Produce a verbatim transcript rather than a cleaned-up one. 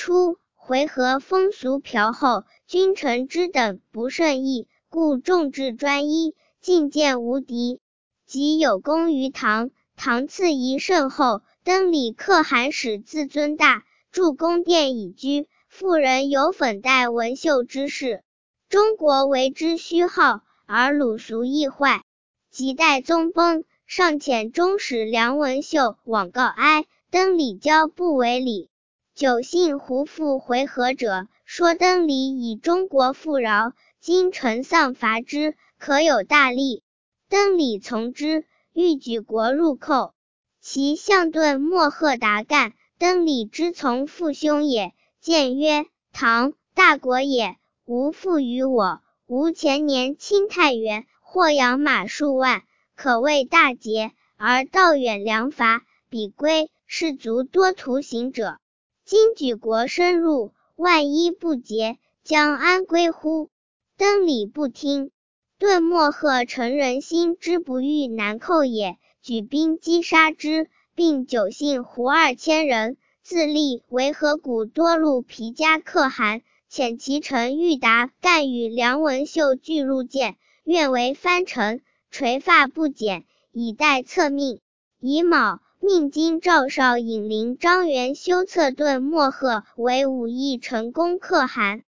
初，回纥风俗朴厚，君臣之等不甚异，故重治专一，进谏无敌。即有功于唐，唐赐仪甚厚，登礼可汗使自尊大，筑宫殿以居，妇人有粉黛文绣之事。中国为之虚耗，而鲁俗易坏。及代宗崩，上遣中使梁文秀往告哀，登礼交不为礼。久信胡复回纥者，说登礼以中国富饶，今臣丧伐之，可有大利。登礼从之，欲举国入寇。其相顿莫贺达干，登礼之从父兄也。谏曰：唐，大国也，无负于我。吾前年侵太原，获养马数万，可谓大捷，而道远粮乏，彼归，士卒多徒行者。今举国深入，万一不捷，将安归乎？登礼不听。顿莫贺成人心之不欲南寇也，举兵击杀之，并九信胡二千人，自立为河谷多路皮加可汗，遣其臣欲达干与梁文秀俱入见，愿为藩臣，垂发不减，以待策命。乙卯，命京赵少尹陵张元修策顿莫贺为武义成功可汗。